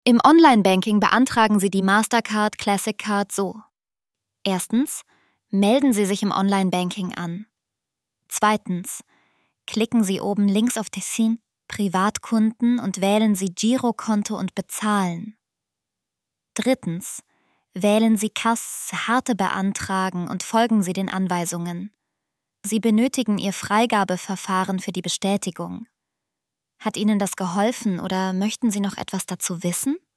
Im Online-Banking beantragen Sie die Mastercard Classic Card so. Erstens, melden Sie sich im Online-Banking an. Zweitens, klicken Sie oben links auf Tessin Privatkunden und wählen Sie Girokonto und Bezahlen. Drittens, wählen Sie Harte beantragen und folgen Sie den Anweisungen. Sie benötigen Ihr Freigabeverfahren für die Bestätigung. Hat Ihnen das geholfen oder möchten Sie noch etwas dazu wissen?